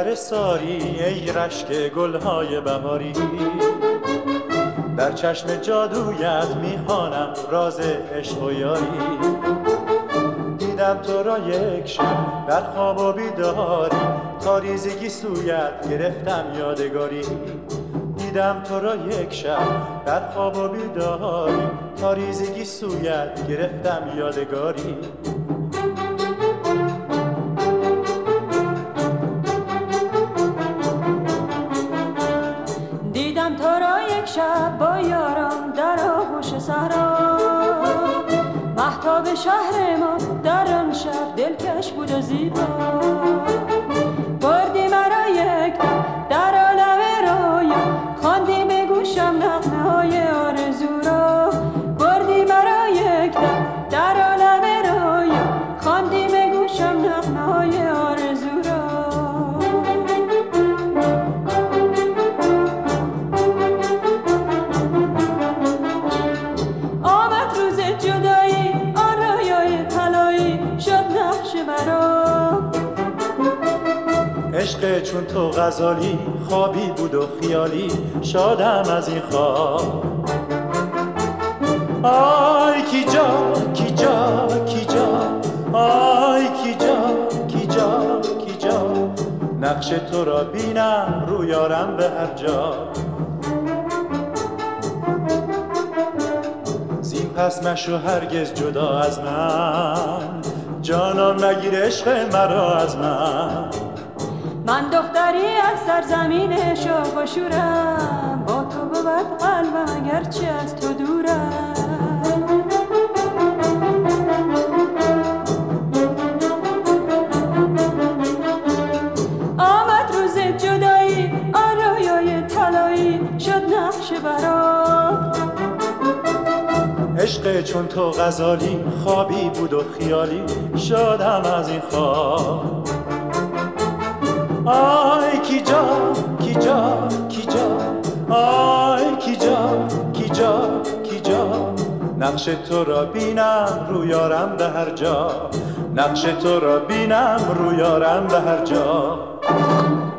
پیکر ساری ای رشک گلهای بهاری، در چشم جادویت میخوانم راز عشق و یاری. دیدم تو را یک شب در خواب و بیداری، تاریزگی سویت گرفتم یادگاری. دیدم تو را یک شب در خواب و بیداری، تاریزگی سویت گرفتم یادگاری. دیدم تو را یک شب با یاران در آغوش صحرا، مهتاب شهر ما در آن شب دلکش بود و زیبا. بردی مرا یک دم در عالم رویا، خواندی به گوشم نغمه های آرزو را. بردی مرا یک دم در عالم رویا، خواندی به گوشم نغمه های آرزو را. آمد روز جدایی، آن رویای طلایی شد نقش مرا. عشق چون تو غزالی خوابی بود و خیالی، شادم از این خواب. آی کی جا کی جا کی جا، آی کی جا کی جا کی جا، نقش تو را بینم رو یارم به هر جا. زین پس مشو هرگز جدا از من، جانان مگیر عشق مرا از من. من دختری از سرزمین شوق و شورم، با تو بود قلبم اگرچه از تو دورم. آمد روز جدایی، آن رویای طلایی شد نقش برات. عشق چون تو غزالی خوابی بود و خیالی، شادم از این خواب. آی کی جا کی جا کی جا، آی کی جا کی جا کی جا، نقش تو را بینم رو یارم به هر جا، نقش تو را بینم رو یارم به هر جا.